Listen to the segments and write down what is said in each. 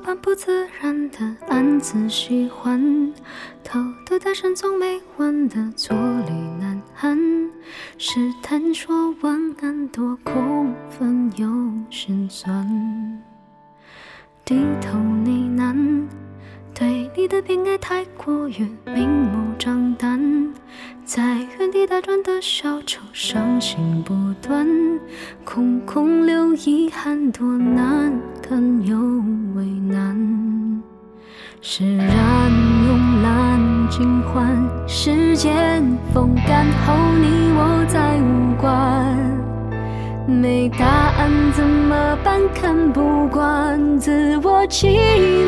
般不自然的暗自喜欢，偷偷搭讪从没完的坐立难安，试探说晚安多空泛又心酸，低头呢喃，对你的偏爱太过于明目张胆，在原地打转的小丑，伤心不断，空空留遗憾，多难堪又为难。释然慵懒尽欢，时间风干后你我再无关，没答案怎么办？看不惯自我欺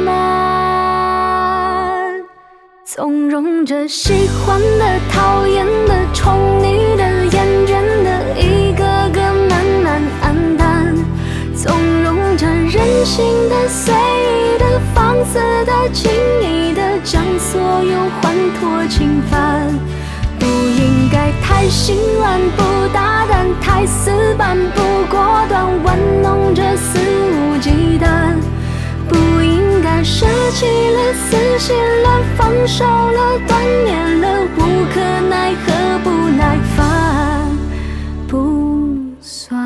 瞒，纵容着喜欢的、讨厌的、宠你的、厌倦的，一个个慢慢黯淡，纵容着任性的、随意的、放肆的、轻易的，将所有欢脱侵犯。不应该太心软，不大胆，太死板，不果断，玩弄着肆无忌惮。不应该舍弃了、死心了、放手了、断念了，无可奈何、不耐烦，不算。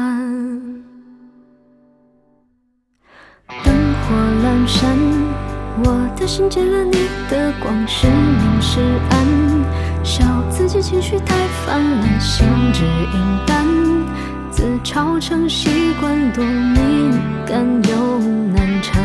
灯火阑珊，我的心借了你的光，是明是暗，笑自己情绪太泛滥，心智阴淡，自嘲成习惯，多敏感又难缠。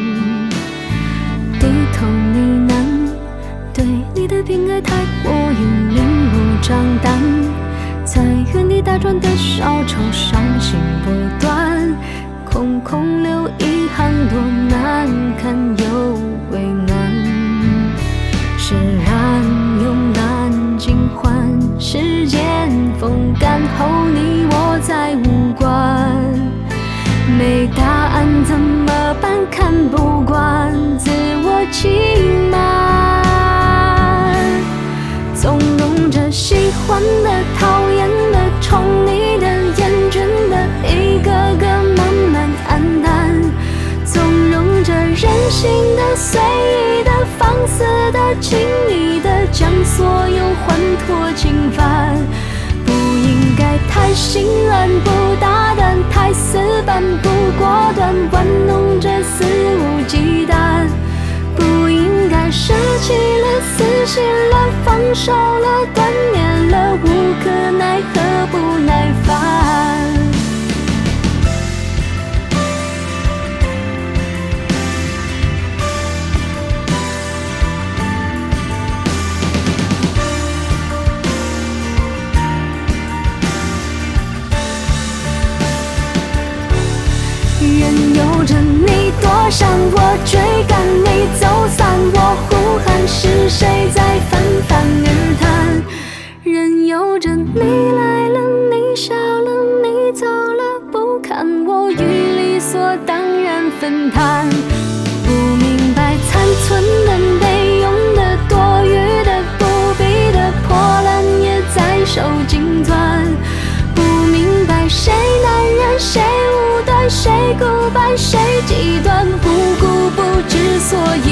低头呢喃，对你的偏爱太过于明目张胆，在原地打转的小丑，伤心不断，空空留遗憾，多难堪又为难。释然慵懒尽欢，时间风干后你我再无关，没答案怎么办？看不惯自我欺瞒，纵容着喜欢的、讨厌的、宠你的、厌倦的，一个个慢慢黯淡，纵容着任性的、随意的、放肆的、轻易的，将所有欢脱侵犯。不应该太心软，不大胆，太死板，不果断，玩弄着肆无忌惮。不应该舍弃了、死心了、放手了、断念了，无可奈何、不耐烦。任由着你躲闪，我追赶你走散，我呼喊，是谁在泛泛而谈？任由着你来了，你笑了，你走了，不堪我与理所当然分摊。不明白残存的、没用的、多余的、不必的、破烂也在手紧攥。不明白谁难忍，谁无端，谁孤单，谁极端，无故不知所以